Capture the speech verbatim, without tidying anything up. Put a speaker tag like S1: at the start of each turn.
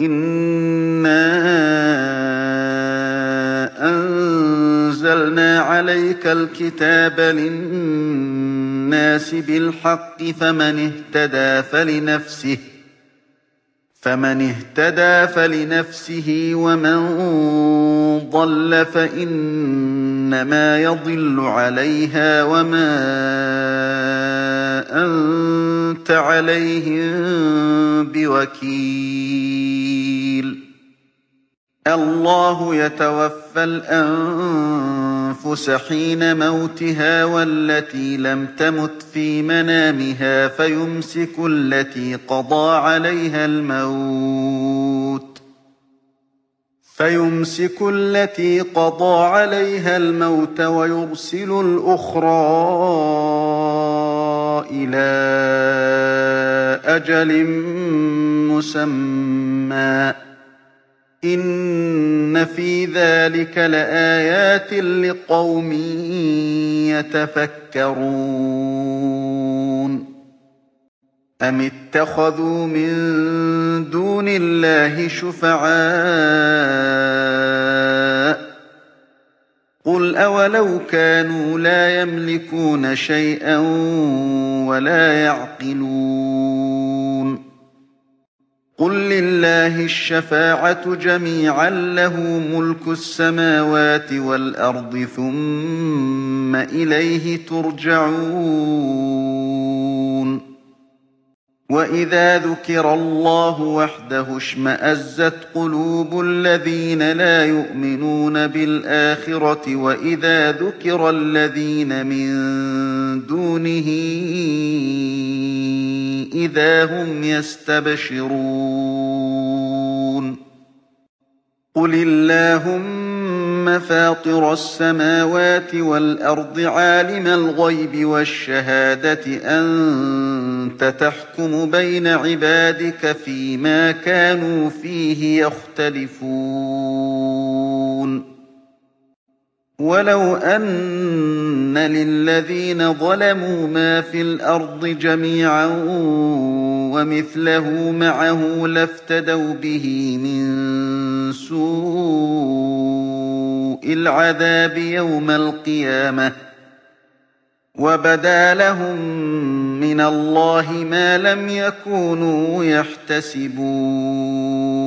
S1: إِنَّا أَنزَلْنَا عَلَيْكَ الْكِتَابَ لِلنَّاسِ بِالْحَقِّ فَمَنِ اهْتَدَىٰ فَلِنَفْسِهِ فمن اهتدى فلنفسه ومن ضل فإنما يضل عليها وما أنت عليهم بوكيل. الله يتوفى الأنفس حين موتها والتي لم تمت في منامها فيمسك التي قضى عليها الموت فيمسك التي قضى عليها الموت ويرسل الأخرى إلى أجل مسمى. إن في ذلك لآيات لقوم يتفكرون. أم اتخذوا من دون الله شفعاء قل أولو كانوا لا يملكون شيئا ولا يعقلون. قل لله الشفاعة جميعا له ملك السماوات والأرض ثم إليه ترجعون. وإذا ذكر الله وحده اشمأزت قلوب الذين لا يؤمنون بالآخرة وإذا ذكر الذين من دونه إذا هم يستبشرون. قل اللهم فاطر السماوات والأرض عالم الغيب والشهادة أنت تحكم بين عبادك فيما كانوا فيه يختلفون. ولو أن للذين ظلموا ما في الأرض جميعا ومثله معه لافتدوا به من سوء العذاب يوم القيامة وبدا لهم من الله ما لم يكونوا يحتسبون.